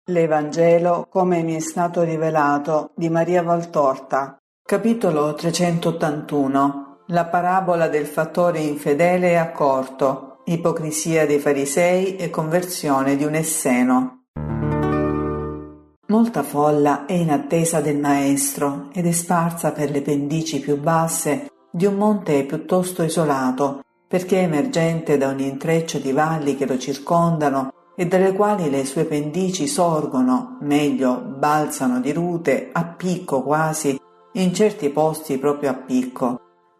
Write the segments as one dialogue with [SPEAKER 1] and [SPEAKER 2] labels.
[SPEAKER 1] L'Evangelo come mi è stato rivelato di Maria Valtorta. Capitolo 381. La parabola del fattore infedele e accorto, ipocrisia dei farisei e conversione di un esseno. Molta folla è in attesa del Maestro ed è sparsa per le pendici più basse di un monte piuttosto isolato, perché è emergente da un intreccio di valli che lo circondano e dalle quali le sue pendici sorgono, meglio, balzano di rute, a picco quasi, in certi posti proprio a picco.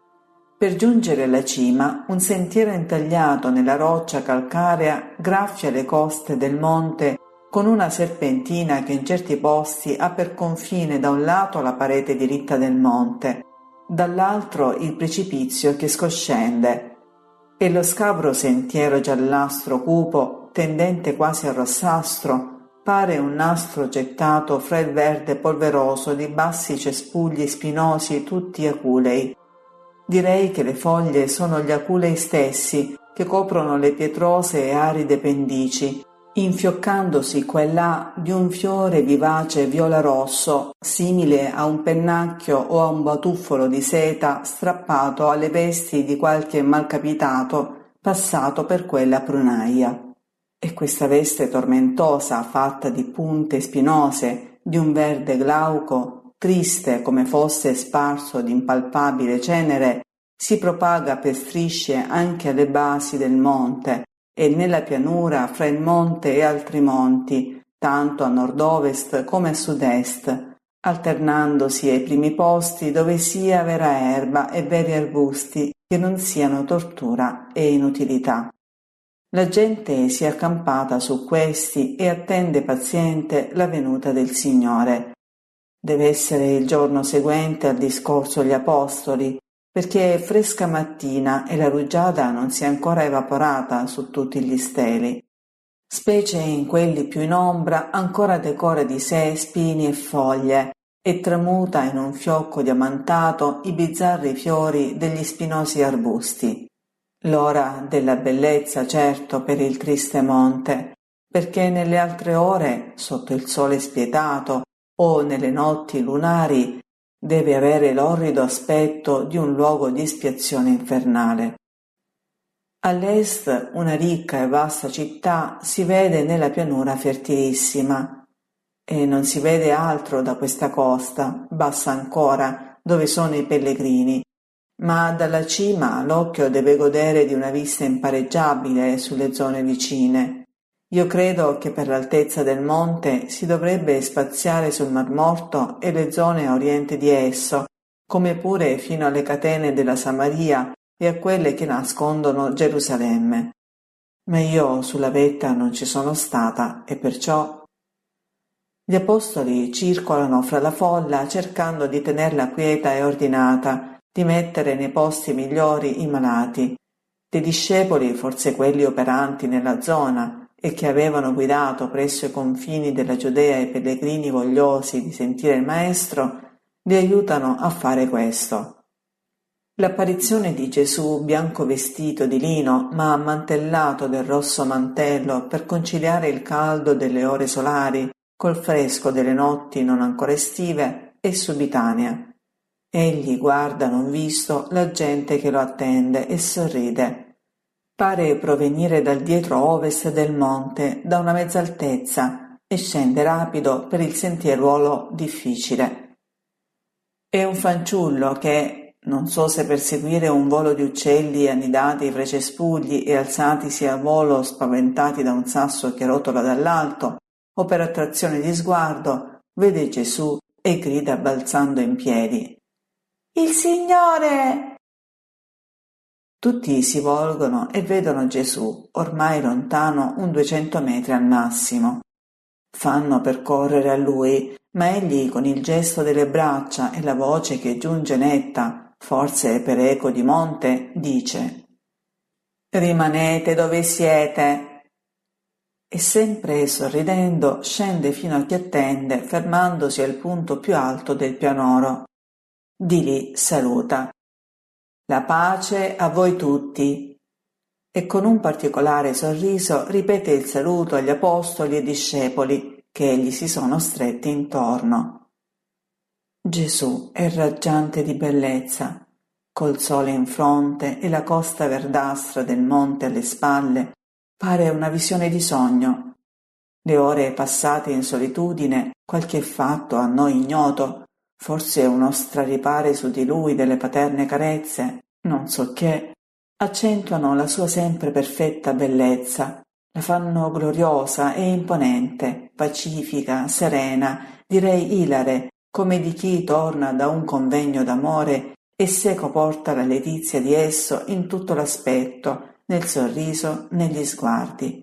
[SPEAKER 1] Per giungere alla cima, un sentiero intagliato nella roccia calcarea graffia le coste del monte con una serpentina che in certi posti ha per confine da un lato la parete diritta del monte, dall'altro il precipizio che scoscende, e lo scabro sentiero giallastro cupo, tendente quasi al rossastro, pare un nastro gettato fra il verde polveroso di bassi cespugli spinosi tutti aculei. Direi che le foglie sono gli aculei stessi che coprono le pietrose e aride pendici, infioccandosi qua e là di un fiore vivace viola-rosso, simile a un pennacchio o a un batuffolo di seta strappato alle vesti di qualche malcapitato passato per quella prunaia. E questa veste tormentosa, fatta di punte spinose, di un verde glauco, triste come fosse sparso d'impalpabile cenere, si propaga per strisce anche alle basi del monte e nella pianura fra il monte e altri monti, tanto a nord-ovest come a sud-est, alternandosi ai primi posti dove sia vera erba e veri arbusti che non siano tortura e inutilità. La gente si è accampata su questi e attende paziente la venuta del Signore. Deve essere il giorno seguente al discorso agli Apostoli, perché è fresca mattina e la rugiada non si è ancora evaporata su tutti gli steli. Specie in quelli più in ombra ancora decora di sé spini e foglie e tramuta in un fiocco diamantato i bizzarri fiori degli spinosi arbusti. L'ora della bellezza, certo, per il triste monte, perché nelle altre ore, sotto il sole spietato o nelle notti lunari, deve avere l'orrido aspetto di un luogo di espiazione infernale. All'est una ricca e vasta città si vede nella pianura fertilissima, e non si vede altro da questa costa, bassa ancora, dove sono i pellegrini, ma dalla cima l'occhio deve godere di una vista impareggiabile sulle zone vicine. Io credo che per l'altezza del monte si dovrebbe spaziare sul Mar Morto e le zone a oriente di esso, come pure fino alle catene della Samaria e a quelle che nascondono Gerusalemme. Ma io sulla vetta non ci sono stata e perciò... Gli apostoli circolano fra la folla cercando di tenerla quieta e ordinata, di mettere nei posti migliori i malati. Dei discepoli, forse quelli operanti nella zona e che avevano guidato presso i confini della Giudea i pellegrini vogliosi di sentire il Maestro, li aiutano a fare questo. L'apparizione di Gesù bianco vestito di lino ma ammantellato del rosso mantello per conciliare il caldo delle ore solari col fresco delle notti non ancora estive è subitanea. Egli guarda non visto la gente che lo attende e sorride. Pare provenire dal dietro ovest del monte, da una mezz'altezza, e scende rapido per il sentieruolo difficile. È un fanciullo che, non so se per seguire un volo di uccelli annidati fra i cespugli e alzatisi a volo spaventati da un sasso che rotola dall'alto, o per attrazione di sguardo, vede Gesù e grida balzando in piedi: «Il Signore!» Tutti si volgono e vedono Gesù, ormai lontano un 200 metri al massimo. Fanno per correre a lui, ma egli con il gesto delle braccia e la voce che giunge netta, forse per eco di monte, dice: «Rimanete dove siete!» E sempre sorridendo scende fino a chi attende, fermandosi al punto più alto del pianoro. Di lì saluta: «La pace a voi tutti!» E con un particolare sorriso ripete il saluto agli apostoli e discepoli, che gli si sono stretti intorno. Gesù è raggiante di bellezza, col sole in fronte e la costa verdastra del monte alle spalle, pare una visione di sogno. Le ore passate in solitudine, qualche fatto a noi ignoto, forse uno straripare su di lui delle paterne carezze, non so che, accentuano la sua sempre perfetta bellezza, la fanno gloriosa e imponente, pacifica, serena, direi ilare, come di chi torna da un convegno d'amore e seco porta la letizia di esso in tutto l'aspetto, nel sorriso, negli sguardi.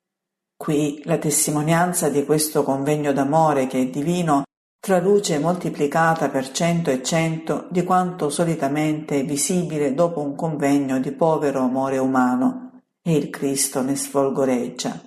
[SPEAKER 1] Qui la testimonianza di questo convegno d'amore che è divino traluce moltiplicata per 100 e 100 di quanto solitamente è visibile dopo un convegno di povero amore umano, e il Cristo ne sfolgoreggia.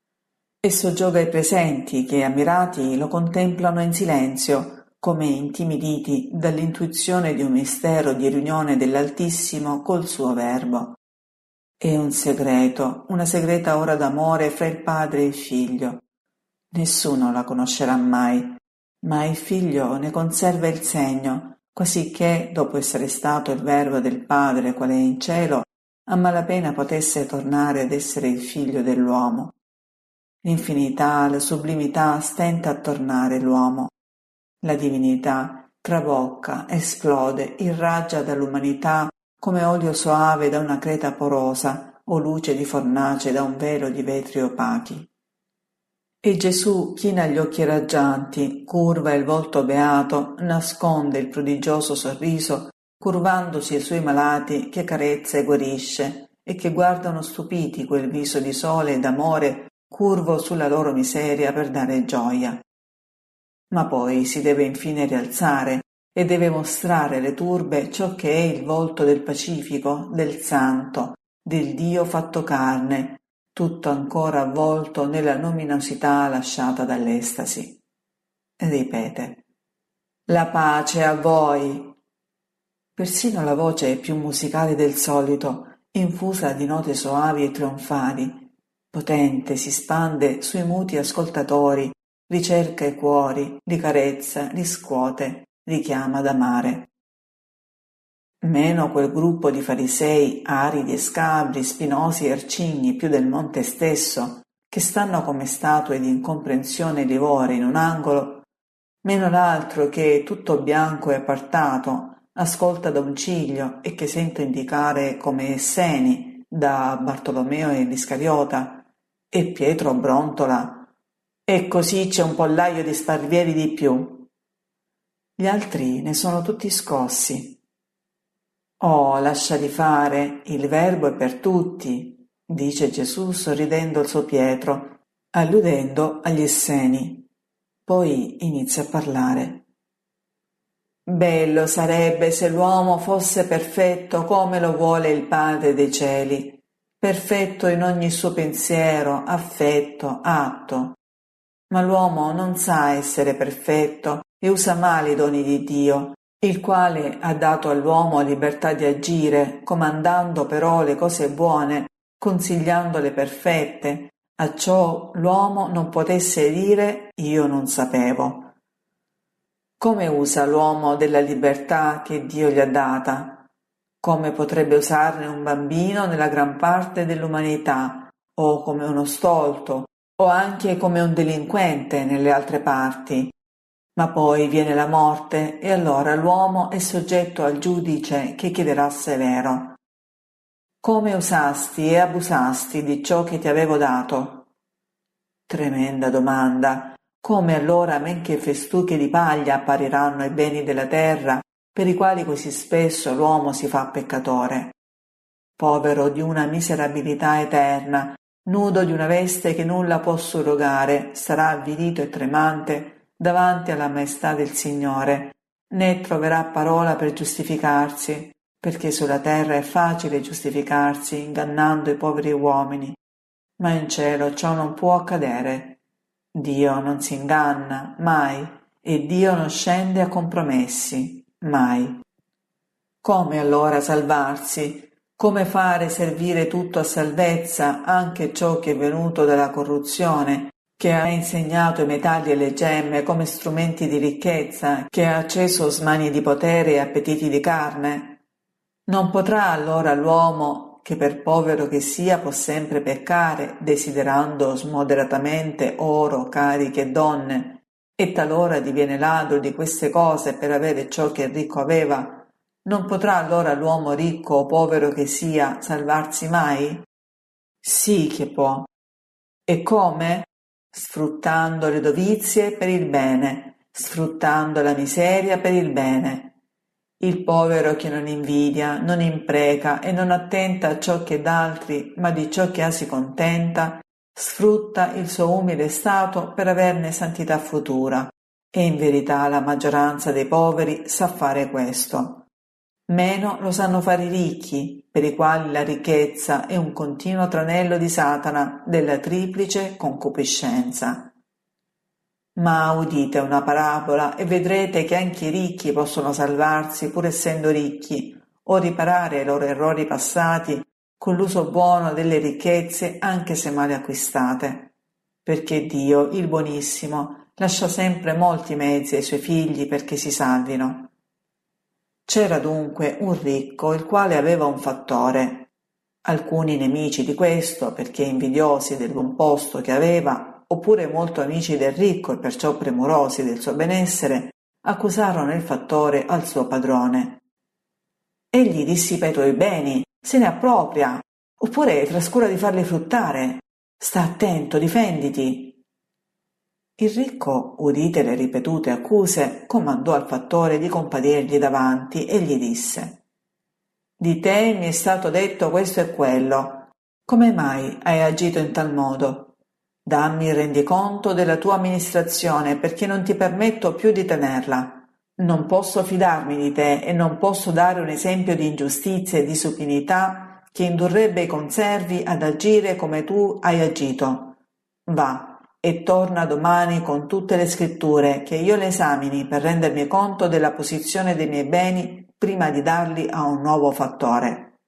[SPEAKER 1] Esso gioga ai presenti che, ammirati, lo contemplano in silenzio, come intimiditi dall'intuizione di un mistero di riunione dell'Altissimo col suo Verbo. È un segreto, una segreta ora d'amore fra il padre e il figlio. Nessuno la conoscerà mai, ma il figlio ne conserva il segno, quasi che, dopo essere stato il Verbo del Padre qual è in cielo, a malapena potesse tornare ad essere il figlio dell'uomo. L'infinità, la sublimità stenta a tornare l'uomo. La divinità trabocca, esplode, irraggia dall'umanità come olio soave da una creta porosa o luce di fornace da un velo di vetri opachi. E Gesù china gli occhi raggianti, curva il volto beato, nasconde il prodigioso sorriso, curvandosi ai suoi malati che carezza e guarisce, e che guardano stupiti quel viso di sole e d'amore curvo sulla loro miseria per dare gioia. Ma poi si deve infine rialzare e deve mostrare alle turbe ciò che è il volto del Pacifico, del Santo, del Dio fatto carne, tutto ancora avvolto nella luminosità lasciata dall'estasi. Ripete: «La pace a voi!» Persino la voce è più musicale del solito, infusa di note soavi e trionfali. Potente si spande sui muti ascoltatori, ricerca i cuori, li carezza, li scuote, li chiama ad amare. Meno quel gruppo di farisei aridi e scabri, spinosi e arcigni più del monte stesso, che stanno come statue di incomprensione e livore in un angolo, meno l'altro che, tutto bianco e appartato, ascolta da un ciglio e che sento indicare come Esseni da Bartolomeo e l'Iscariota, e Pietro brontola: «E così c'è un pollaio di sparvieri di più». Gli altri ne sono tutti scossi. «Oh, lasciali fare, il Verbo è per tutti», dice Gesù sorridendo al suo Pietro, alludendo agli Esseni. Poi inizia a parlare. «Bello sarebbe se l'uomo fosse perfetto come lo vuole il Padre dei cieli, perfetto in ogni suo pensiero, affetto, atto. Ma l'uomo non sa essere perfetto e usa male i doni di Dio, il quale ha dato all'uomo libertà di agire, comandando però le cose buone, consigliandole perfette, a ciò l'uomo non potesse dire «io non sapevo». Come usa l'uomo della libertà che Dio gli ha data? Come potrebbe usarne un bambino nella gran parte dell'umanità, o come uno stolto, o anche come un delinquente nelle altre parti? Ma poi viene la morte e allora l'uomo è soggetto al giudice che chiederà severo. Come usasti e abusasti di ciò che ti avevo dato? Tremenda domanda. Come allora men che festuche di paglia appariranno i beni della terra per i quali così spesso l'uomo si fa peccatore? Povero di una miserabilità eterna, nudo di una veste che nulla può surrogare, sarà avvilito e tremante davanti alla maestà del Signore, né troverà parola per giustificarsi, perché sulla terra è facile giustificarsi ingannando i poveri uomini, ma in cielo ciò non può accadere. Dio non si inganna, mai, e Dio non scende a compromessi, mai. Come allora salvarsi? Come fare servire tutto a salvezza, anche ciò che è venuto dalla corruzione, che ha insegnato i metalli e le gemme come strumenti di ricchezza, che ha acceso smanie di potere e appetiti di carne? Non potrà allora l'uomo, che per povero che sia può sempre peccare, desiderando smoderatamente oro, cariche e donne, e talora diviene ladro di queste cose per avere ciò che il ricco aveva, non potrà allora l'uomo ricco o povero che sia salvarsi mai? Sì che può. E come? Sfruttando le dovizie per il bene, sfruttando la miseria per il bene. Il povero che non invidia, non impreca e non attenta a ciò che d'altri, ma di ciò che ha si contenta, sfrutta il suo umile stato per averne santità futura, e in verità la maggioranza dei poveri sa fare questo. Meno lo sanno fare i ricchi, per i quali la ricchezza è un continuo tranello di Satana della triplice concupiscenza. Ma udite una parabola e vedrete che anche i ricchi possono salvarsi pur essendo ricchi, o riparare i loro errori passati con l'uso buono delle ricchezze anche se male acquistate, perché Dio, il Buonissimo, lascia sempre molti mezzi ai suoi figli perché si salvino. C'era dunque un ricco il quale aveva un fattore. Alcuni nemici di questo, perché invidiosi del buon posto che aveva, oppure molto amici del ricco e perciò premurosi del suo benessere, accusarono il fattore al suo padrone. Egli dissipa i tuoi beni, se ne appropria, oppure trascura di farli fruttare. Sta attento, difenditi. Il ricco, udite le ripetute accuse, comandò al fattore di compadirgli davanti e gli disse: «Di te mi è stato detto questo e quello. Come mai hai agito in tal modo? Dammi il rendiconto della tua amministrazione, perché non ti permetto più di tenerla. Non posso fidarmi di te e non posso dare un esempio di ingiustizia e di supinità che indurrebbe i conservi ad agire come tu hai agito. Va e torna domani con tutte le scritture, che io le esamini per rendermi conto della posizione dei miei beni prima di darli a un nuovo fattore».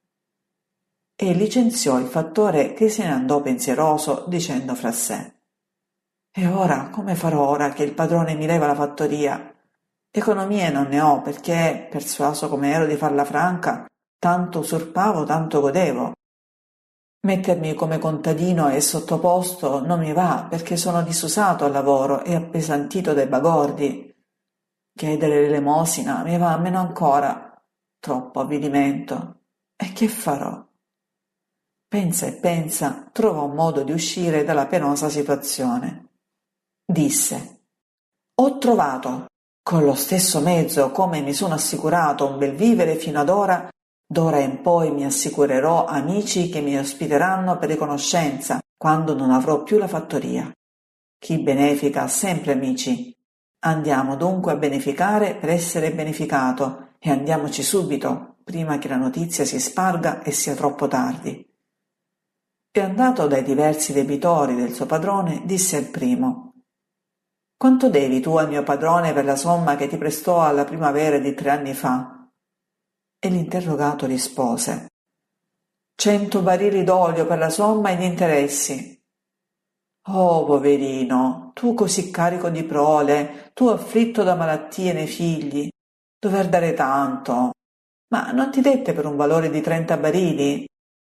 [SPEAKER 1] E licenziò il fattore, che se ne andò pensieroso, dicendo fra sé: «E ora come farò ora che il padrone mi leva la fattoria? Economie non ne ho, perché, persuaso come ero di farla franca, tanto usurpavo, tanto godevo. Mettermi come contadino e sottoposto non mi va, perché sono disusato al lavoro e appesantito dai bagordi. Chiedere l'elemosina mi va meno ancora, troppo avvilimento. E che farò?» Pensa e pensa, trova un modo di uscire dalla penosa situazione. Disse: «Ho trovato, con lo stesso mezzo come mi sono assicurato un bel vivere fino ad ora, d'ora in poi mi assicurerò amici che mi ospiteranno per riconoscenza quando non avrò più la fattoria. Chi benefica ha sempre amici. Andiamo dunque a beneficare per essere beneficato e andiamoci subito, prima che la notizia si sparga e sia troppo tardi». E andato dai diversi debitori del suo padrone, disse al primo: «Quanto devi tu al mio padrone per la somma che ti prestò alla primavera di 3 anni fa?» E l'interrogato rispose: 100 barili d'olio per la somma e gli interessi. «Oh, poverino, tu così carico di prole, tu afflitto da malattie nei figli, dover dare tanto. Ma non ti dette per un valore di 30 barili?»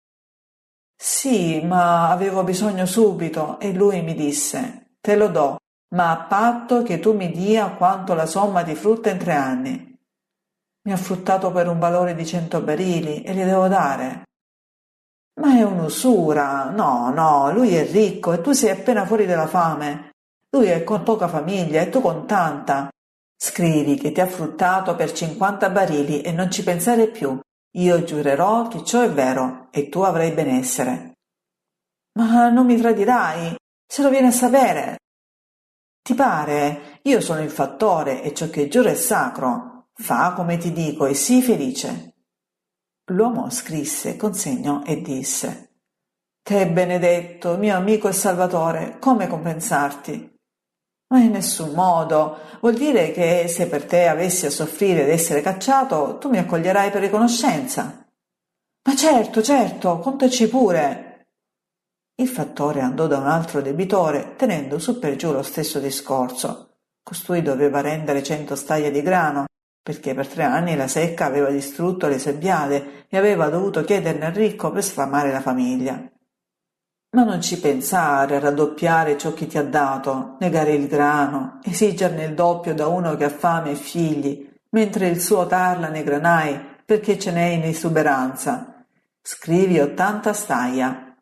[SPEAKER 1] «Sì, ma avevo bisogno subito», e lui mi disse: «Te lo do, ma a patto che tu mi dia quanto la somma di frutta in 3 anni». Mi ha fruttato per un valore di 100 barili e li devo dare. «Ma è un'usura, no, lui è ricco e tu sei appena fuori dalla fame. Lui è con poca famiglia e tu con tanta. Scrivi che ti ha fruttato per 50 barili e non ci pensare più. Io giurerò che ciò è vero e tu avrai benessere». «Ma non mi tradirai, se lo viene a sapere». «Ti pare? Io sono il fattore e ciò che giuro è sacro. Fa come ti dico e sii felice». L'uomo scrisse, consegnò e disse: «Te benedetto, mio amico e salvatore, come compensarti?» «Ma in nessun modo. Vuol dire che se per te avessi a soffrire ed essere cacciato, tu mi accoglierai per riconoscenza». «Ma certo, contaci pure». Il fattore andò da un altro debitore, tenendo su per giù lo stesso discorso. Costui doveva rendere 100 staglie di grano, perché per 3 anni la secca aveva distrutto le sebbiade e aveva dovuto chiederne al ricco per sfamare la famiglia. Ma non ci pensare a raddoppiare ciò che ti ha dato, negare il grano, esigerne il doppio da uno che ha fame e figli, mentre il suo tarla nei granai, perché ce n'è in esuberanza. Scrivi 80 staglia.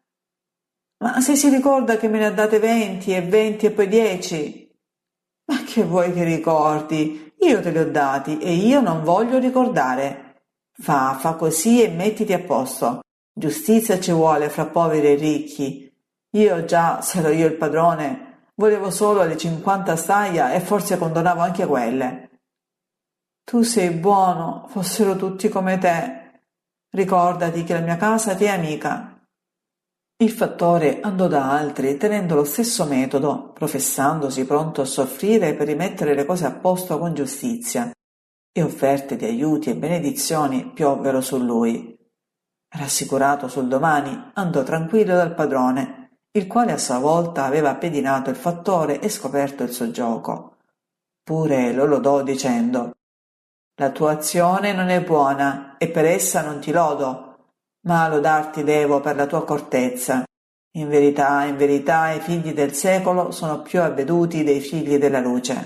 [SPEAKER 1] Ma se si ricorda che me ne ha date 20 e 20 e poi 10? Ma che vuoi che ricordi? Io te li ho dati e io non voglio ricordare. Fa così e mettiti a posto. Giustizia ci vuole fra poveri e ricchi. Io già, se ero io il padrone, volevo solo le 50 staglia e forse condonavo anche quelle. Tu sei buono, fossero tutti come te. Ricordati che la mia casa ti è amica. Il fattore andò da altri tenendo lo stesso metodo, professandosi pronto a soffrire per rimettere le cose a posto con giustizia, e offerte di aiuti e benedizioni piovvero su lui. Rassicurato sul domani, andò tranquillo dal padrone, il quale a sua volta aveva pedinato il fattore e scoperto il suo gioco. Pure lo lodò dicendo: «La tua azione non è buona e per essa non ti lodo, ma lodarti devo per la tua accortezza. In verità, i figli del secolo sono più avveduti dei figli della luce».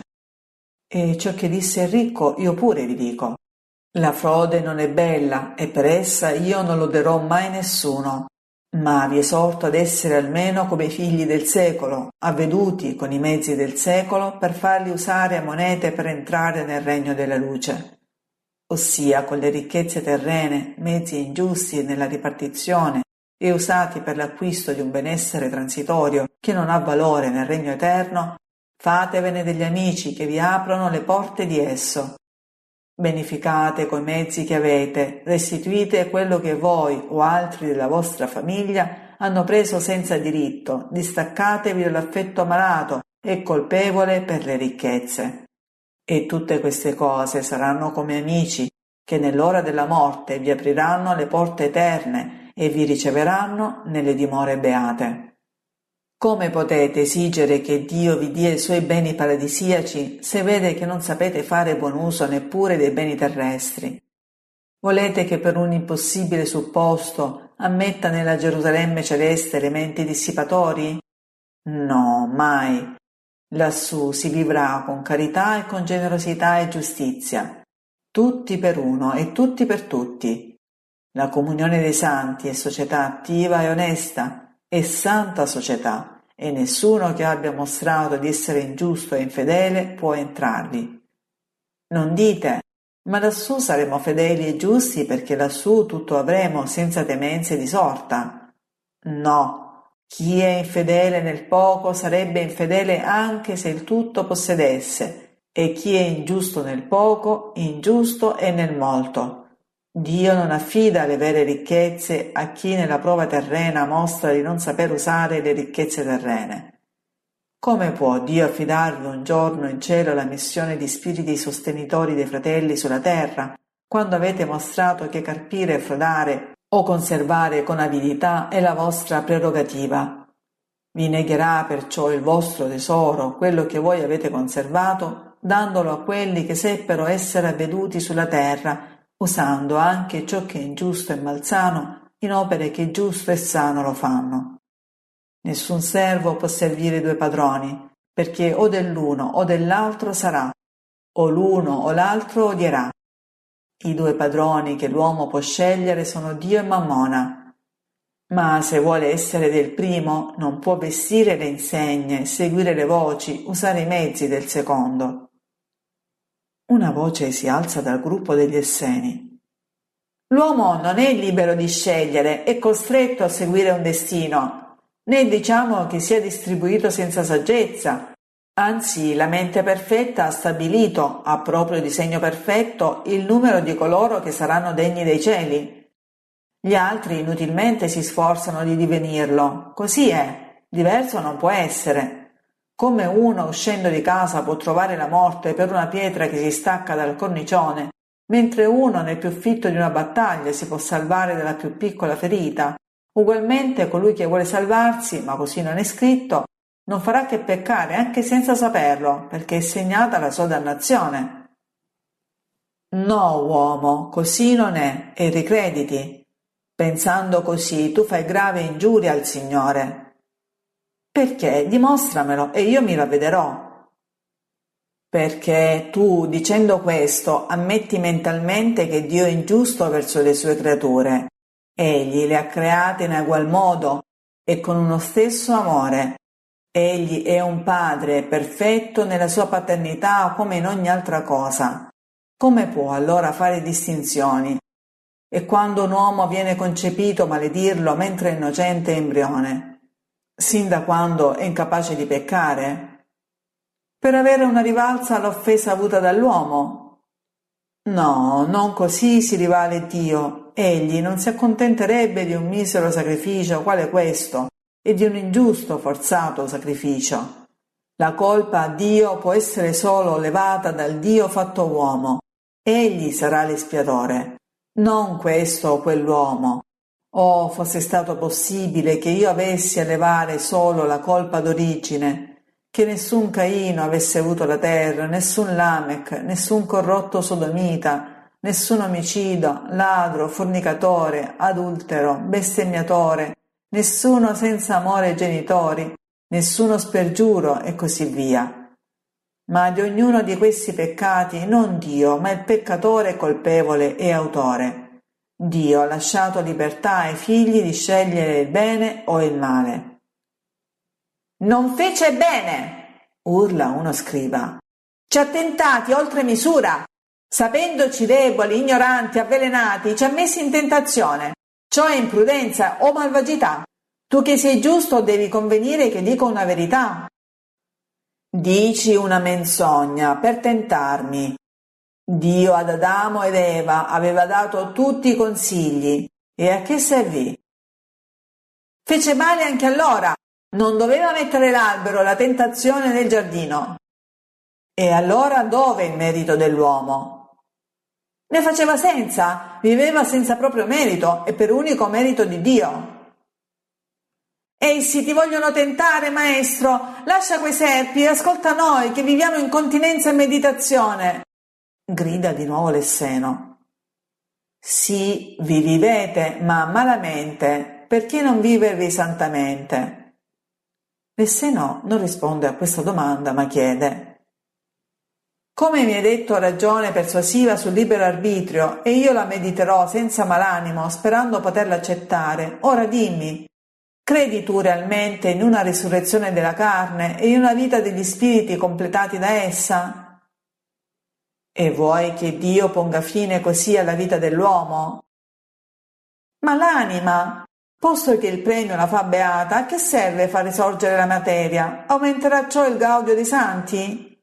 [SPEAKER 1] E ciò che disse il ricco io pure vi dico: la frode non è bella e per essa io non loderò mai nessuno, ma vi esorto ad essere almeno come i figli del secolo, avveduti con i mezzi del secolo per farli usare a monete per entrare nel regno della luce, ossia con le ricchezze terrene, mezzi ingiusti nella ripartizione e usati per l'acquisto di un benessere transitorio che non ha valore nel regno eterno. Fatevene degli amici che vi aprono le porte di esso. Beneficate coi mezzi che avete, restituite quello che voi o altri della vostra famiglia hanno preso senza diritto, distaccatevi dall'affetto malato e colpevole per le ricchezze. E tutte queste cose saranno come amici che nell'ora della morte vi apriranno le porte eterne e vi riceveranno nelle dimore beate. Come potete esigere che Dio vi dia i suoi beni paradisiaci se vede che non sapete fare buon uso neppure dei beni terrestri? Volete che per un impossibile supposto ammetta nella Gerusalemme celeste elementi dissipatori? No, mai. Lassù si vivrà con carità e con generosità e giustizia, tutti per uno e tutti per tutti. La comunione dei santi è società attiva e onesta, e santa società, e nessuno che abbia mostrato di essere ingiusto e infedele può entrarvi. Non dite: ma lassù saremo fedeli e giusti perché lassù tutto avremo senza temenze di sorta. No, chi è infedele nel poco sarebbe infedele anche se il tutto possedesse, e chi è ingiusto nel poco, ingiusto è nel molto. Dio non affida le vere ricchezze a chi nella prova terrena mostra di non saper usare le ricchezze terrene. Come può Dio affidarvi un giorno in cielo la missione di spiriti sostenitori dei fratelli sulla terra, quando avete mostrato che carpire e frodare o conservare con avidità è la vostra prerogativa? Vi negherà perciò il vostro tesoro, quello che voi avete conservato, dandolo a quelli che seppero essere avveduti sulla terra, usando anche ciò che è ingiusto e malsano in opere che giusto e sano lo fanno. Nessun servo può servire 2 padroni, perché o dell'uno o dell'altro sarà, o l'uno o l'altro odierà. I 2 padroni che l'uomo può scegliere sono Dio e Mammona. Ma se vuole essere del primo, non può vestire le insegne, seguire le voci, usare i mezzi del secondo. Una voce si alza dal gruppo degli Esseni. L'uomo non è libero di scegliere, è costretto a seguire un destino, né diciamo che sia distribuito senza saggezza. Anzi, la mente perfetta ha stabilito, a proprio disegno perfetto, il numero di coloro che saranno degni dei cieli. Gli altri inutilmente si sforzano di divenirlo. Così è, diverso non può essere. Come uno uscendo di casa può trovare la morte per una pietra che si stacca dal cornicione, mentre uno nel più fitto di una battaglia si può salvare dalla più piccola ferita, Ugualmente colui che vuole salvarsi, ma così non è scritto, non farà che peccare anche senza saperlo, perché è segnata la sua dannazione. No, uomo, così non è, e ricrediti. Pensando così, tu fai grave ingiuria al Signore. Perché? Dimostramelo e io mi ravvederò. Perché tu, dicendo questo, ammetti mentalmente che Dio è ingiusto verso le sue creature. Egli le ha create in egual modo e con uno stesso amore. Egli è un padre perfetto nella sua paternità come in ogni altra cosa. Come può allora fare distinzioni? E quando un uomo viene concepito maledirlo mentre è innocente e embrione? Sin da quando è incapace di peccare? Per avere una rivalsa all'offesa avuta dall'uomo? No, non così si rivale Dio. Egli non si accontenterebbe di un misero sacrificio quale questo e di un ingiusto forzato sacrificio. La colpa a Dio può essere solo levata dal Dio fatto uomo. Egli sarà l'espiatore, non questo o quell'uomo. Oh, fosse stato possibile che io avessi a levare solo la colpa d'origine, che nessun Caino avesse avuto la terra, nessun Lamech, nessun corrotto sodomita, nessun omicido, ladro, fornicatore, adultero, bestemmiatore, nessuno senza amore ai genitori, nessuno spergiuro e così via. Ma di ognuno di questi peccati non Dio, ma il peccatore è colpevole e autore. Dio ha lasciato libertà ai figli di scegliere il bene o il male. Non fece bene, urla uno scriba. Ci ha tentati oltre misura. Sapendoci deboli, ignoranti, avvelenati, ci ha messi in tentazione. Ciò è imprudenza o malvagità. Tu che sei giusto devi convenire che dico una verità. Dici una menzogna per tentarmi. Dio ad Adamo ed Eva aveva dato tutti i consigli, e a che servì? Fece male anche allora, non doveva mettere l'albero, la tentazione nel giardino. E allora dove il merito dell'uomo? Ne faceva senza, viveva senza proprio merito e per unico merito di Dio. Essi ti vogliono tentare, maestro, lascia quei serpi e ascolta noi che viviamo in continenza e meditazione. Grida di nuovo Lesseno. Sì, vi vivete, ma malamente, perché non vivervi santamente? Lesseno non risponde a questa domanda, ma chiede: come mi hai detto ragione persuasiva sul libero arbitrio e io la mediterò senza malanimo, sperando poterla accettare, ora dimmi, credi tu realmente in una risurrezione della carne e in una vita degli spiriti completati da essa? E vuoi che Dio ponga fine così alla vita dell'uomo? Ma l'anima, posto che il premio la fa beata, a che serve far risorgere la materia? Aumenterà ciò il gaudio dei santi?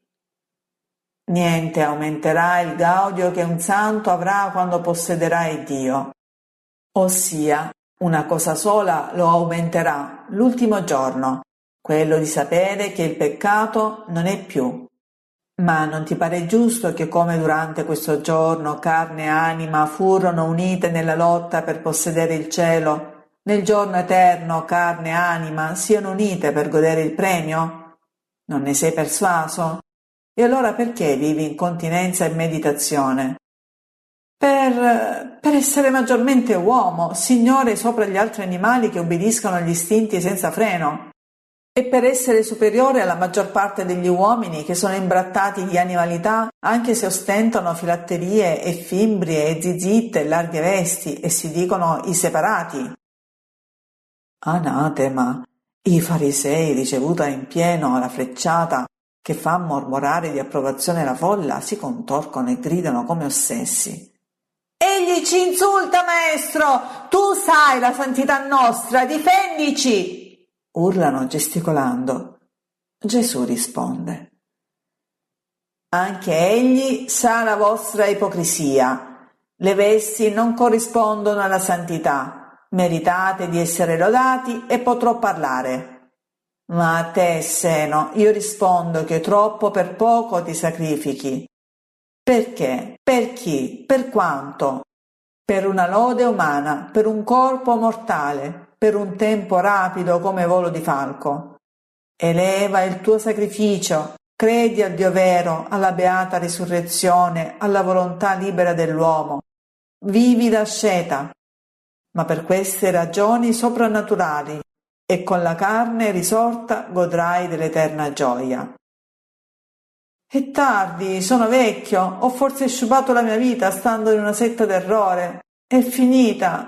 [SPEAKER 1] Niente aumenterà il gaudio che un santo avrà quando possederà il Dio. Ossia, una cosa sola lo aumenterà, l'ultimo giorno, quello di sapere che il peccato non è più. Ma non ti pare giusto che come durante questo giorno carne e anima furono unite nella lotta per possedere il cielo, nel giorno eterno carne e anima siano unite per godere il premio? Non ne sei persuaso? E allora perché vivi in continenza e meditazione? Per essere maggiormente uomo, signore sopra gli altri animali che obbediscono agli istinti senza freno, e per essere superiore alla maggior parte degli uomini che sono imbrattati di animalità, anche se ostentano filatterie e fimbrie e zizitte e larghe vesti e si dicono i separati. Anatema, i farisei, ricevuta in pieno la frecciata che fa mormorare di approvazione la folla, si contorcono e gridano come ossessi. Egli ci insulta, maestro! Tu sai la santità nostra, difendici! Urlano gesticolando. Gesù risponde: anche egli sa la vostra ipocrisia. Le vesti non corrispondono alla santità. Meritate di essere lodati e potrò parlare. Ma a te, Seno, io rispondo che troppo per poco ti sacrifichi. Perché? Per chi? Per quanto? Per una lode umana, per un corpo mortale, per un tempo rapido come volo di falco. Eleva il tuo sacrificio, credi al Dio vero, alla beata risurrezione, alla volontà libera dell'uomo. Vivi d'asceta, ma per queste ragioni soprannaturali, e con la carne risorta godrai dell'eterna gioia. È tardi, sono vecchio, ho forse sciupato la mia vita stando in una setta d'errore. È finita.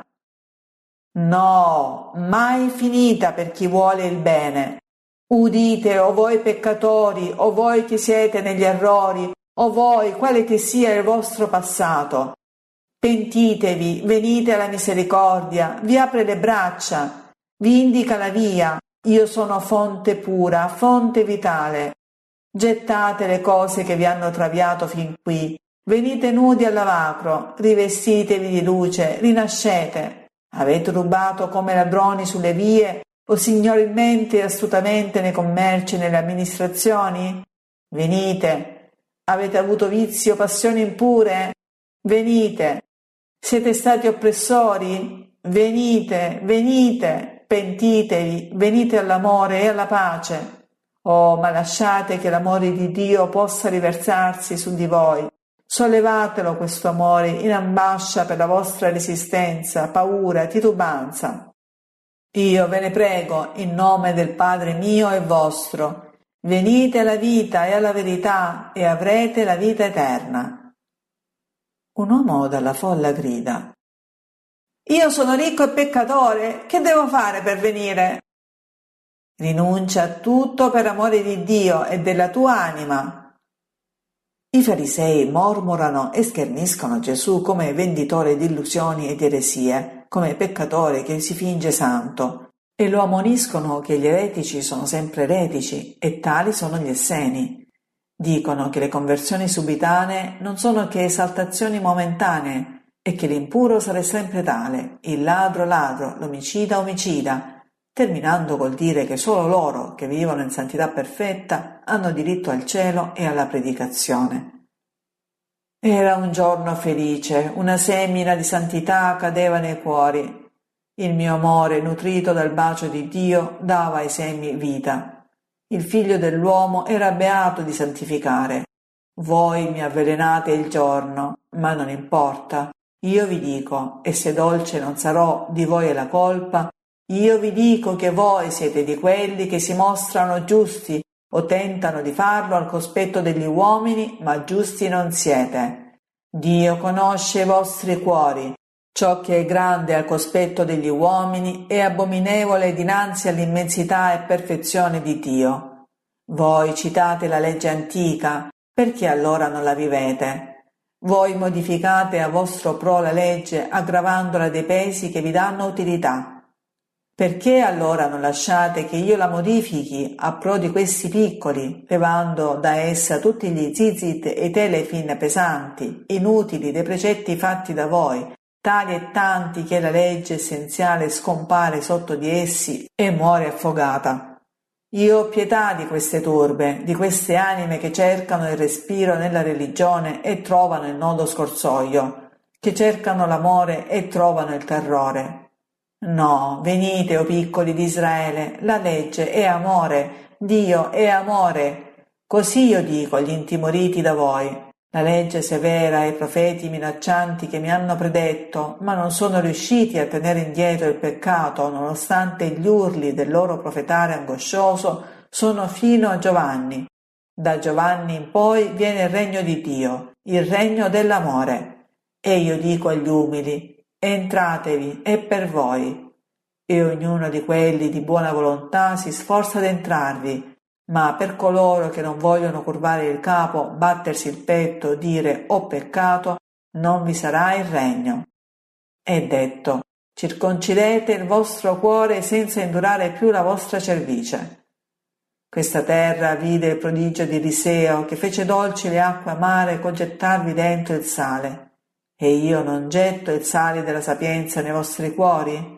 [SPEAKER 1] No, mai finita per chi vuole il bene. Udite, o voi peccatori, o voi che siete negli errori, o voi, quale che sia il vostro passato. Pentitevi, venite alla misericordia, vi apre le braccia, vi indica la via. Io sono fonte pura, fonte vitale. Gettate le cose che vi hanno traviato fin qui, venite nudi al lavacro, rivestitevi di luce, rinascete. Avete rubato come ladroni sulle vie o signorilmente e astutamente nei commerci e nelle amministrazioni? Venite. Avete avuto vizi o passioni impure? Venite. Siete stati oppressori? Venite, venite, pentitevi, venite all'amore e alla pace. Oh, ma lasciate che l'amore di Dio possa riversarsi su di voi. Sollevatelo questo amore in ambascia per la vostra resistenza, paura, titubanza. Io ve ne prego, in nome del Padre mio e vostro, venite alla vita e alla verità e avrete la vita eterna. Un uomo dalla folla grida: Io sono ricco e peccatore, che devo fare per venire? Rinuncia a tutto per amore di Dio e della tua anima. I farisei mormorano e scherniscono Gesù come venditore di illusioni e di eresie, come peccatore che si finge santo, e lo ammoniscono che gli eretici sono sempre eretici e tali sono gli esseni. Dicono che le conversioni subitanee non sono che esaltazioni momentanee e che l'impuro sarà sempre tale, il ladro ladro, l'omicida omicida, terminando col dire che solo loro, che vivono in santità perfetta, hanno diritto al cielo e alla predicazione. Era un giorno felice, una semina di santità cadeva nei cuori. Il mio amore, nutrito dal bacio di Dio, dava ai semi vita. Il figlio dell'uomo era beato di santificare. Voi mi avvelenate il giorno, ma non importa. Io vi dico, e se dolce non sarò, di voi è la colpa, io vi dico che voi siete di quelli che si mostrano giusti o tentano di farlo al cospetto degli uomini, ma giusti non siete. Dio conosce i vostri cuori. Ciò che è grande al cospetto degli uomini è abominevole dinanzi all'immensità e perfezione di Dio. Voi citate la legge antica, perché allora non la vivete? Voi modificate a vostro pro la legge aggravandola dei pesi che vi danno utilità. Perché allora non lasciate che io la modifichi a pro di questi piccoli, levando da essa tutti gli zizit e i telefin pesanti, inutili dei precetti fatti da voi, tali e tanti che la legge essenziale scompare sotto di essi e muore affogata? Io ho pietà di queste turbe, di queste anime che cercano il respiro nella religione e trovano il nodo scorsoio, che cercano l'amore e trovano il terrore. No, venite, o piccoli di Israele, la legge è amore, Dio è amore. Così io dico agli intimoriti da voi. La legge severa e i profeti minaccianti che mi hanno predetto, ma non sono riusciti a tenere indietro il peccato nonostante gli urli del loro profetare angoscioso, sono fino a Giovanni. Da Giovanni in poi viene il regno di Dio, il regno dell'amore. E io dico agli umili: entratevi, è per voi. E ognuno di quelli di buona volontà si sforza d'entrarvi, ma per coloro che non vogliono curvare il capo, battersi il petto, dire ho peccato, non vi sarà il regno. È detto: circoncidete il vostro cuore senza indurare più la vostra cervice. Questa terra vide il prodigio di Eliseo, che fece dolci le acque amare col gettarvi dentro il sale. E io non getto il sale della sapienza nei vostri cuori?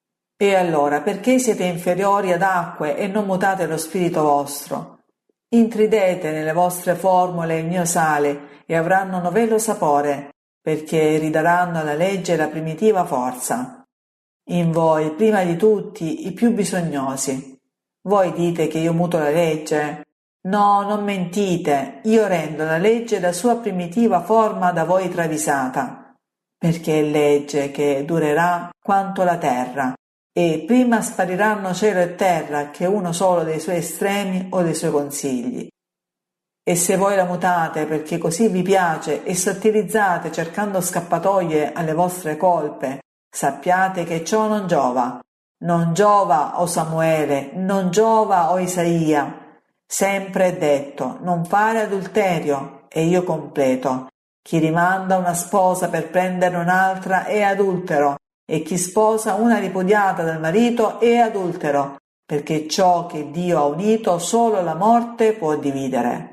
[SPEAKER 1] E allora perché siete inferiori ad acque e non mutate lo spirito vostro? Intridete nelle vostre formule il mio sale e avranno novello sapore, perché ridaranno alla legge la primitiva forza. in voi, prima di tutti, i più bisognosi. Voi dite che io muto la legge? No, non mentite, io rendo la legge la sua primitiva forma da voi travisata, perché è legge che durerà quanto la terra, e prima spariranno cielo e terra che uno solo dei suoi estremi o dei suoi consigli. E se voi la mutate perché così vi piace e sottilizzate cercando scappatoie alle vostre colpe, sappiate che ciò non giova. Non giova, o Samuele, non giova, o Isaia. Sempre è detto, non fare adulterio, e io completo. Chi rimanda una sposa per prenderne un'altra è adultero, e chi sposa una ripudiata dal marito è adultero, perché ciò che Dio ha unito solo la morte può dividere.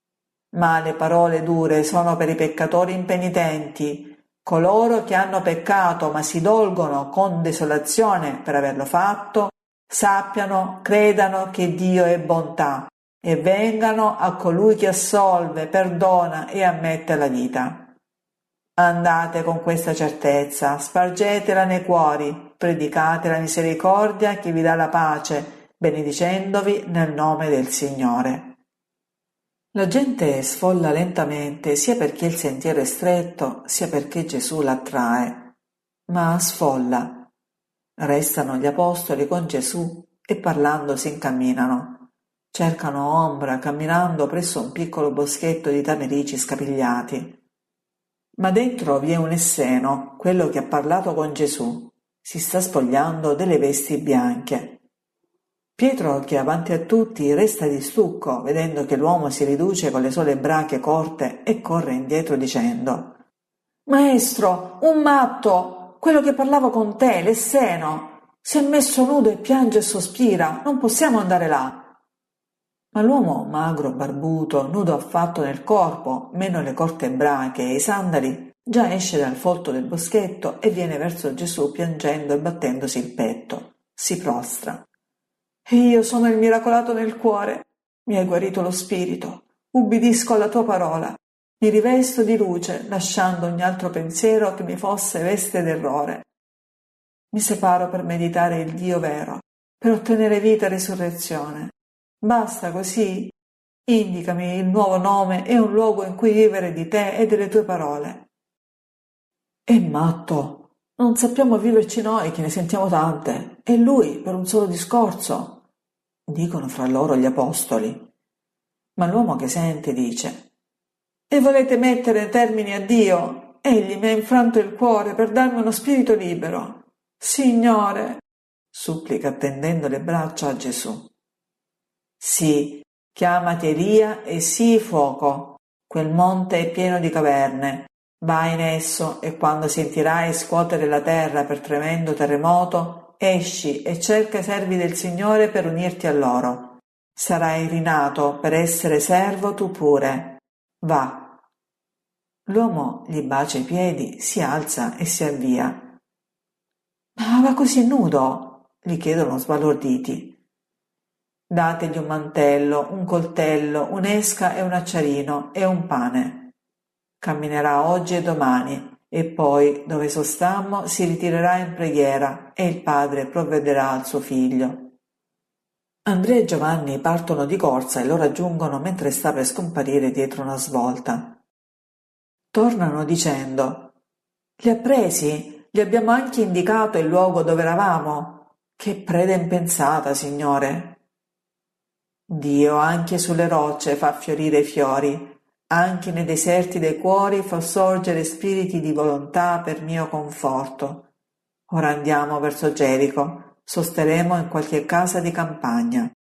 [SPEAKER 1] Ma le parole dure sono per i peccatori impenitenti, coloro che hanno peccato ma si dolgono con desolazione per averlo fatto, sappiano, credano che Dio è bontà e vengano a colui che assolve, perdona e ammette la vita. Andate con questa certezza, spargetela nei cuori, predicate la misericordia che vi dà la pace, benedicendovi nel nome del Signore. La gente sfolla lentamente sia perché il sentiero è stretto, sia perché Gesù l'attrae. Ma sfolla. Restano gli apostoli con Gesù e parlando si incamminano. Cercano ombra camminando presso un piccolo boschetto di tamerici scapigliati. Ma dentro vi è un Esseno, quello che ha parlato con Gesù. Si sta spogliando delle vesti bianche. Pietro, che avanti a tutti resta di stucco, vedendo che l'uomo si riduce con le sole brache corte e corre indietro dicendo: «Maestro, un matto, quello che parlava con te, l'Esseno, si è messo nudo e piange e sospira, non possiamo andare là». Ma l'uomo magro, barbuto, nudo affatto nel corpo, meno le corte brache e i sandali, già esce dal folto del boschetto e viene verso Gesù piangendo e battendosi il petto. Si prostra. «E io sono il miracolato nel cuore. Mi hai guarito lo spirito. Ubbidisco alla tua parola. Mi rivesto di luce, lasciando ogni altro pensiero che mi fosse veste d'errore. Mi separo per meditare il Dio vero, per ottenere vita e risurrezione. Basta così? Indicami il nuovo nome e un luogo in cui vivere di te e delle tue parole». «È matto. Non sappiamo viverci noi che ne sentiamo tante, e lui per un solo discorso», dicono fra loro gli apostoli. Ma l'uomo che sente dice: «E volete mettere termini a Dio? Egli mi ha infranto il cuore per darmi uno spirito libero. Signore», supplica tendendo le braccia a Gesù. «Sì, chiamati Elia e sii fuoco. Quel monte è pieno di caverne. Vai in esso e quando sentirai scuotere la terra per tremendo terremoto, esci e cerca i servi del Signore per unirti a loro. Sarai rinato per essere servo tu pure. Va». L'uomo gli bacia i piedi, si alza e si avvia. «Ma va così nudo?» gli chiedono sbalorditi. «Dategli un mantello, un coltello, un'esca e un acciarino e un pane. Camminerà oggi e domani, e poi, dove sostammo, si ritirerà in preghiera e il padre provvederà al suo figlio». Andrea e Giovanni partono di corsa e lo raggiungono mentre sta per scomparire dietro una svolta. Tornano dicendo: «Li ha presi? Gli abbiamo anche indicato il luogo dove eravamo? Che preda impensata, Signore!» Dio anche sulle rocce fa fiorire i fiori, anche nei deserti dei cuori fa sorgere spiriti di volontà per mio conforto. Ora andiamo verso Gerico, sosteremo in qualche casa di campagna.